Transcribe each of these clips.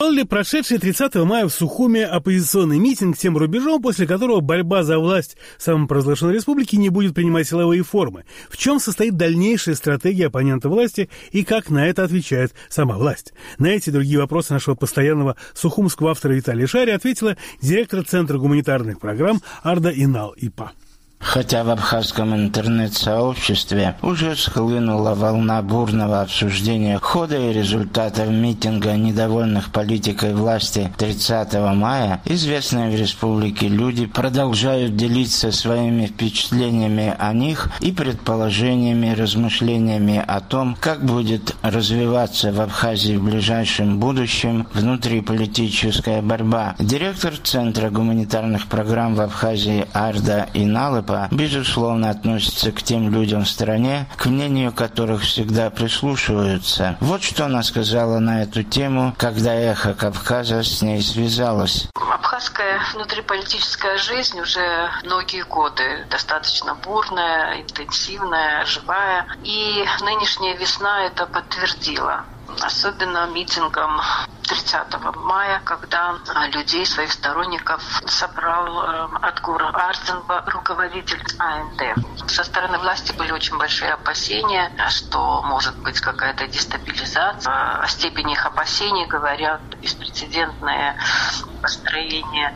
Стал ли прошедший 30 мая в Сухуми оппозиционный митинг тем рубежом, после которого борьба за власть самопровозглашенной республики не будет принимать силовые формы? В чем состоит дальнейшая стратегия оппонента власти и как на это отвечает сама власть? На эти и другие вопросы нашего постоянного сухумского автора Виталия Шари ответила директор Центра гуманитарных программ Арда Инал ИПА. Хотя в абхазском интернет-сообществе уже схлынула волна бурного обсуждения хода и результатов митинга недовольных политикой власти 30 мая, известные в республике люди продолжают делиться своими впечатлениями о них и предположениями, размышлениями о том, как будет развиваться в Абхазии в ближайшем будущем внутриполитическая борьба. Директор Центра гуманитарных программ в Абхазии Арда Инал безусловно относится к тем людям в стране, к мнению которых всегда прислушиваются. Вот что она сказала на эту тему, когда «Эхо Кавказа» с ней связалось. Абхазская внутриполитическая жизнь уже многие годы достаточно бурная, интенсивная, живая. И нынешняя весна это подтвердила. Особенно митингом 30 мая, когда людей, своих сторонников, собрал Атгур Арзенба, руководитель АНД. Со стороны власти были очень большие опасения, что может быть какая-то дестабилизация. О степени их опасений говорят беспрецедентное построение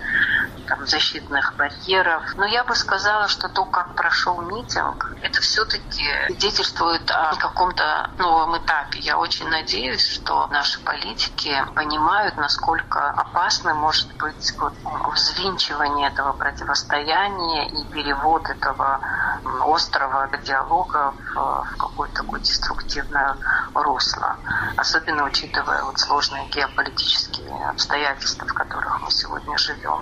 защитных барьеров. Но я бы сказала, что то, как прошел митинг, это все-таки свидетельствует о каком-то новом этапе. Я очень надеюсь, что наши политики понимают, насколько опасно может быть взвинчивание этого противостояния и перевод этого острого диалога в какое-то такое деструктивное русло. Особенно учитывая сложные геополитические обстоятельства, в которых мы сегодня живем.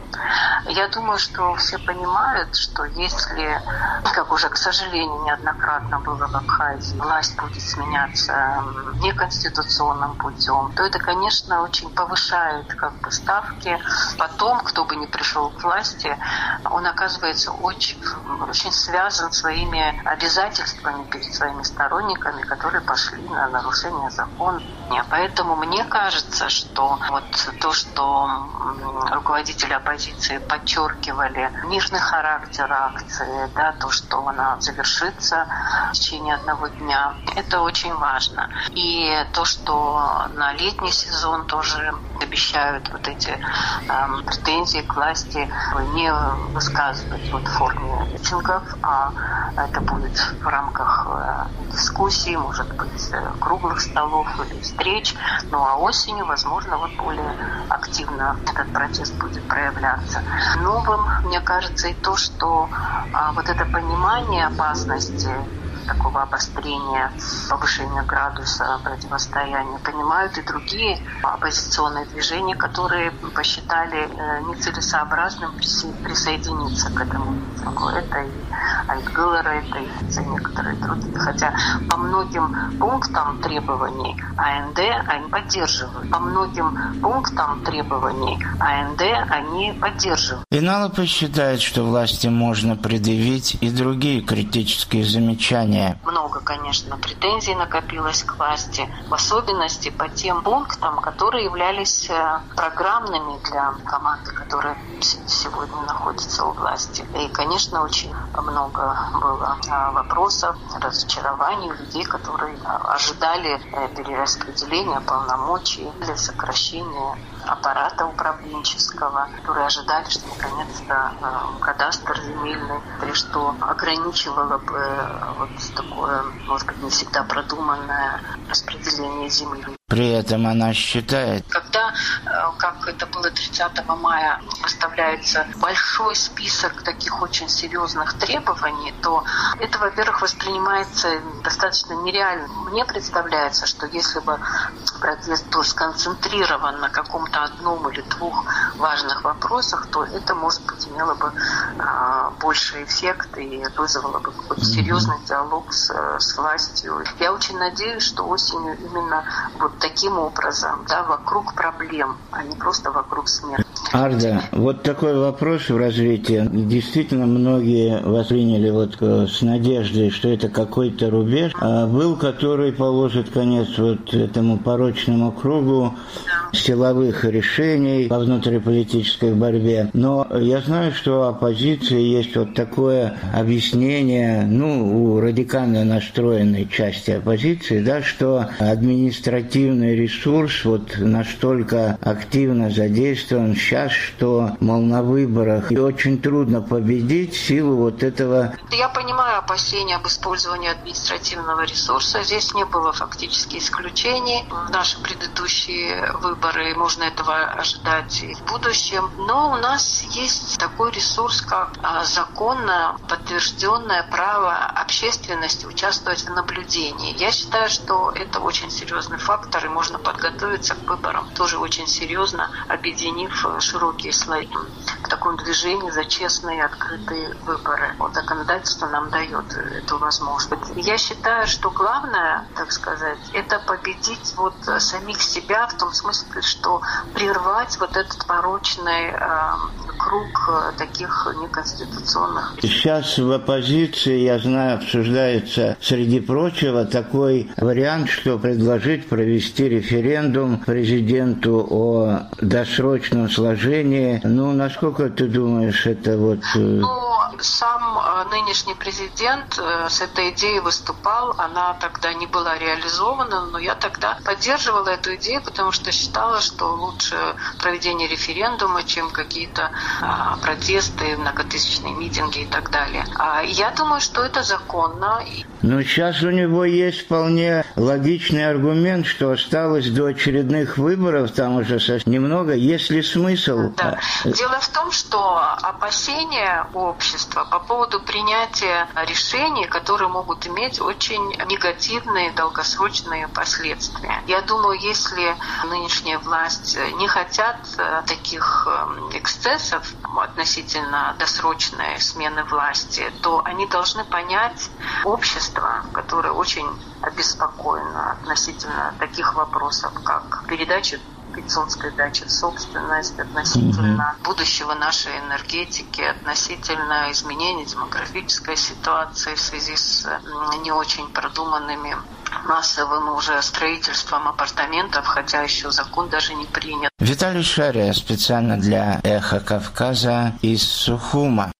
Я думаю, что все понимают, что если, как уже, к сожалению, неоднократно было в Абхазии, власть будет сменяться неконституционным путем, то это, конечно, очень повышает ставки. Потом, кто бы ни пришел к власти, он оказывается очень связан своими обязательствами перед своими сторонниками, которые пошли на нарушение закона. Поэтому мне кажется, что то, что руководители оппозиции подчеркивали мирный характер акции, то, что она завершится в течение одного дня, это очень важно. И то, что на летний сезон тоже обещают эти претензии к власти не высказывать в форме митингов, а это будет в рамках дискуссий, может быть, круглых столов или встреч. Ну а осенью, возможно, более активно этот протест будет проявляться. Новым, мне кажется, и то, что это понимание опасности такого обострения, повышения градуса противостояния понимают и другие оппозиционные движения, которые посчитали нецелесообразным присоединиться к этому митингу. Это и Айтгылар, это и некоторые другие. Хотя по многим пунктам требований АНД они поддерживают. По многим пунктам требований АНД они поддерживают. Иналопа считает, что власти можно предъявить и другие критические замечания. Много, конечно, претензий накопилось к власти, в особенности по тем пунктам, которые являлись программными для команды, которая сегодня находится у власти. И, конечно, очень много было вопросов, разочарований у людей, которые ожидали перераспределения полномочий или сокращения аппарата управленческого, которые ожидали, что наконец-то кадастр земельный, что ограничивало бы такое, может быть, не всегда продуманное распределение земли. При этом она считает, когда, как это было 30 мая, выставляется большой список таких очень серьезных требований, то это, во-первых, воспринимается достаточно нереально. Мне представляется, что если бы протест был сконцентрирован на каком-то одном или двух важных вопросах, то это, может быть, имело бы больший эффект и вызвало бы какой-то серьезный диалог с властью. Я очень надеюсь, что осенью именно таким образом, вокруг проблем, а не просто вокруг смерти. Арда, такой вопрос в развитии. Действительно, многие восприняли с надеждой, что это какой-то рубеж, был, который положит конец этому порочному кругу силовых решений во внутриполитической борьбе. Но я знаю, что у оппозиции есть вот такое объяснение, у радикально настроенной части оппозиции, да, что административный ресурс вот настолько активно задействован сейчас, что, мол, на выборах очень трудно победить в силу вот этого. Я понимаю опасения об использовании административного ресурса. Здесь не было фактически исключений. В наши предыдущие выборы можно этого ожидать и в будущем. Но у нас есть такой ресурс, как законно подтвержденное право общественности участвовать в наблюдении. Я считаю, что это очень серьезный фактор, и можно подготовиться к выборам тоже очень серьезно, объединив широкие слои к такому движению за честные и открытые выборы. Вот законодательство нам дает эту возможность. Я считаю, что главное, так сказать, это победить вот самих себя в том смысле, что прервать вот этот порочный круг таких неконституционных. Сейчас в оппозиции, я знаю, обсуждается, среди прочего, такой вариант, что предложить провести референдум президенту о досрочном сложении. Насколько ты думаешь, это вот... Сам нынешний президент с этой идеей выступал, она тогда не была реализована, но я тогда поддерживала эту идею, потому что считала, что лучше проведение референдума, чем какие-то протесты, многотысячные митинги и так далее. Я думаю, что это законно. Сейчас у него есть вполне логичный аргумент, что осталось до очередных выборов, там уже совсем немного, есть ли смысл? Да. Дело в том, что опасения общества по поводу принятия решений, которые могут иметь очень негативные долгосрочные последствия. Я думаю, если нынешняя власть не хотят таких эксцессов относительно досрочной смены власти, то они должны понять общество, которое очень обеспокоено относительно таких вопросов, как передача Пицунской дачи в собственность, относительно будущего нашей энергетики, относительно изменения демографической ситуации в связи с не очень продуманными массовым уже строительством апартаментов, хотя еще закон даже не принят. Виталий Шария специально для «Эхо Кавказа» из Сухума.